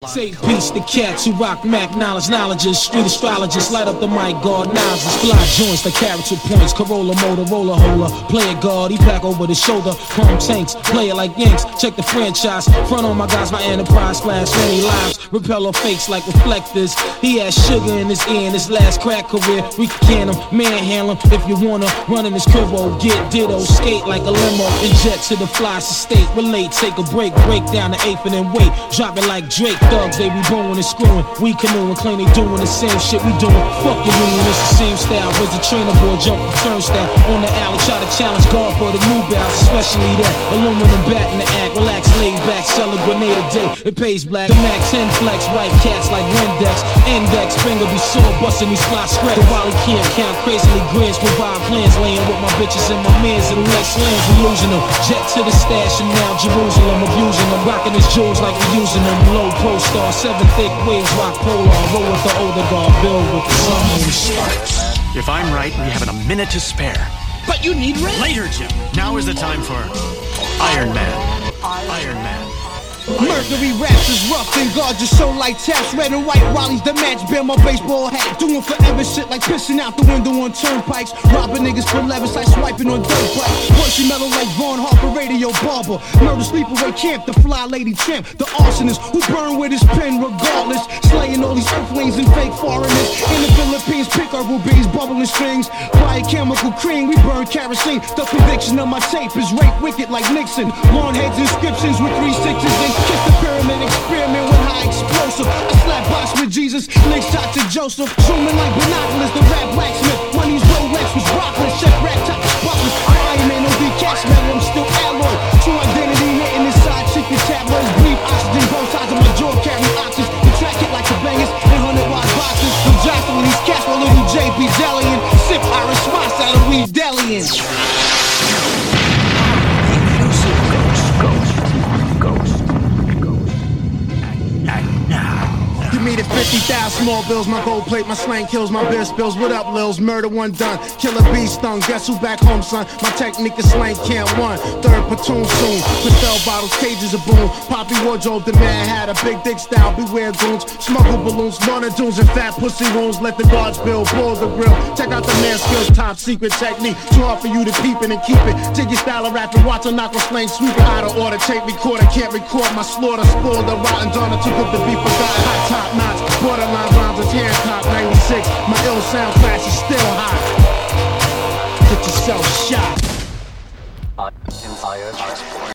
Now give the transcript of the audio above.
Say peace to cats who rock Mac knowledges, street astrologists, light up the mic, guard nozzles, fly joints, the character points, Corolla, Motorola, hola, play it guard, he pack over the shoulder, chrome tanks, play it like Yanks, check the franchise, front on my guys, my enterprise, flash many lives, repeller fakes like reflectors, he has sugar in his ear in his last crack career, we can him, manhandle him, if you wanna, run in his cribbo, get ditto, skate like a limo, and jet to the flyest estate, relate, take a break down the eighth and then wait, drop it like Drake, thugs, they be blowing and screwing. We canoeing, claim they doing the same shit we doing. Fuck your union, it's the same style. Was the trainer boy jump the turnstile on the alley, try to challenge God for the new bounce, especially that aluminum bat in the act. Relax, laid back, sell a grenade a day. It pays black. The Mac 10 flex, white cats like Windex. Index, finger be sore, busting these fly scraps. The Wally can't count crazily grins, provide plans, laying with my bitches and my mans in the next lands. We losing them. Jet to the stash and now Jerusalem, abusing them, rocking his jewels like we using them. Low pro star. 7 thick waves, rock polar, roll with the older guard, build with the sun and the stars. If I'm right, we have a minute to spare. But you need rest. Later, Jim. Now is the time for Iron Man. Iron Man. Mercury raps is rough and gorgeous, so like taps. Red and white Wally's the match, bear my baseball hat. Doing forever shit like pissing out the window on turnpikes. Robbing niggas for levis like swiping on dirt bikes. Pushing metal like Vaughn Harper, radio barber. Murder sleepaway camp, the fly lady champ. The arsonist who burn with his pen regardless. Slaying all these earthlings and fake foreigners. In the Philippines, pick herbal bees, bubbling strings. Biochemical cream, we burn kerosene. The conviction of my tape is rape wicked like Nixon. Long heads inscriptions with 3 sixes and kiss the pyramid, experiment with high explosive. I slap box with Jesus, links shot to Joseph. Zooming like binoculars, the rap blacksmith. When these Rolex was rockless, check rap top spotless. Iron Man, no cash metal, I'm still alloy. True identity hitting inside, secret tabloids. Breathe oxygen, both sides of my jaw carry oxygen. We track it like the bangers in 100-watt boxes. I'm jostling these cats while little JP Dellian. Sip Irish spots out of weed Dellian. Me to 50,000 small bills, my gold plate, my slang kills, my beer spills. What up, Lils? Murder one done, killer bee stung. Guess who back home, son? My technique is slang can't one. Third platoon soon. Pastel bottles, cages of boom. Poppy wardrobe, the man had a big dick style. Beware goons, smuggle balloons, Lorna dunes and fat pussy wounds. Let the guards build, boil the grill. Check out the man's skills, top secret technique. Too hard for you to peep it and keep it. Jiggy style of rapping, watch a knock on slang, sweep it out of order. Tape recorder, can't record my slaughter. Spoiled the rotten donor, too good to be forgotten. Hot top notch, borderline rhymes is hand top 96. My ill sound class is still hot. Get yourself shot.